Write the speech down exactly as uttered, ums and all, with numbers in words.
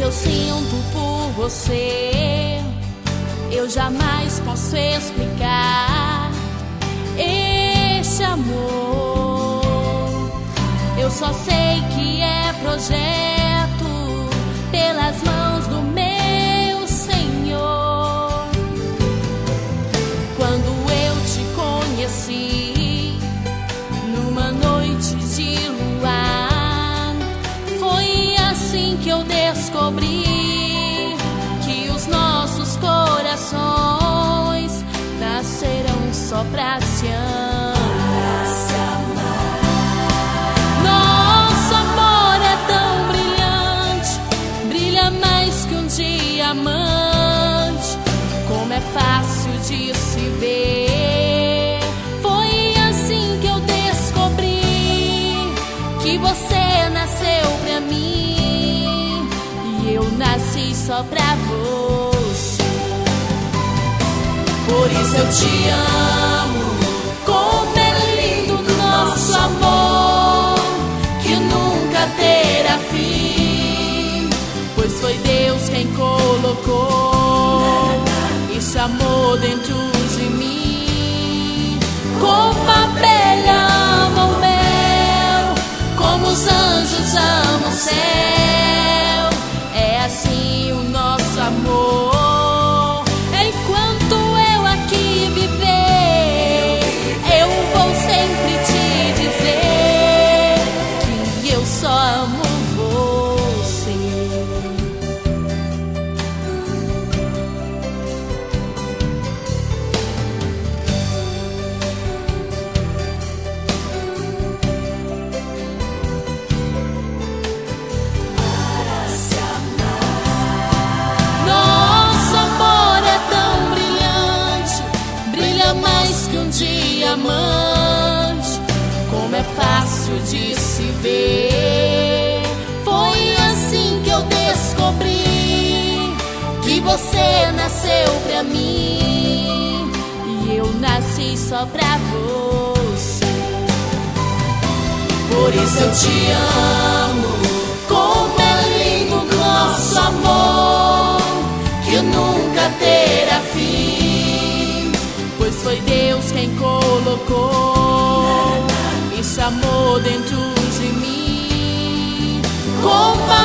eu sinto por você, eu jamais posso explicar esse amor. Eu só sei que é projeto pelas mãos do meu Senhor. Quando eu te conheci numa noite de luar, foi assim que eu descobri que os nossos corações nascerão só pra se amar. Nosso amor é tão brilhante, brilha mais que um diamante. Como é fácil de se ver. Foi assim que eu descobri que você nasceu pra mim e eu nasci só pra você. Por isso eu te amo. Como é lindo nosso amor, que nunca terá fim, pois foi Deus quem colocou esse amor dentro de mim. Como a abelha ama o mel, como os anjos amam o céu, é assim o nosso amor. Enquanto eu aqui viver, eu vou sempre te dizer que eu só amo você. Para se amar. Nosso amor é tão brilhante, brilha mais que um diamante. Como é fácil de se ver. Foi assim que eu descobri que você nasceu pra mim e eu nasci só pra você. Por isso eu te amo. Como é lindo nosso amor, que nunca terá fim, pois foi Deus quem colocou esse amor dentro de mim. Como